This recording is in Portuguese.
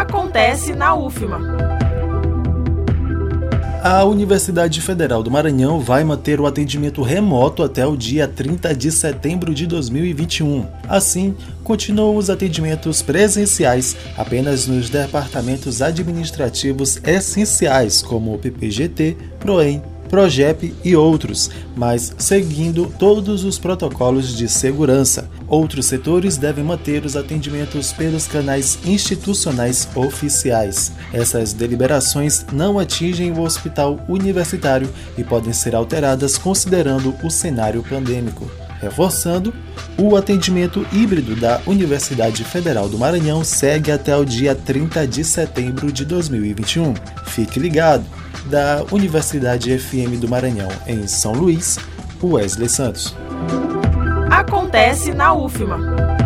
Acontece na UFMA. A Universidade Federal do Maranhão vai manter o atendimento remoto até o dia 30 de setembro de 2021. Assim, continuam os atendimentos presenciais apenas nos departamentos administrativos essenciais, como o PPGT, PROEM, PROGEP e outros, mas seguindo todos os protocolos de segurança. Outros setores devem manter os atendimentos pelos canais institucionais oficiais. Essas deliberações não atingem o hospital universitário e podem ser alteradas considerando o cenário pandêmico. Reforçando, o atendimento híbrido da Universidade Federal do Maranhão segue até o dia 30 de setembro de 2021. Fique ligado! Da Universidade FM do Maranhão, em São Luís, Wesley Santos. Acontece na UFMA.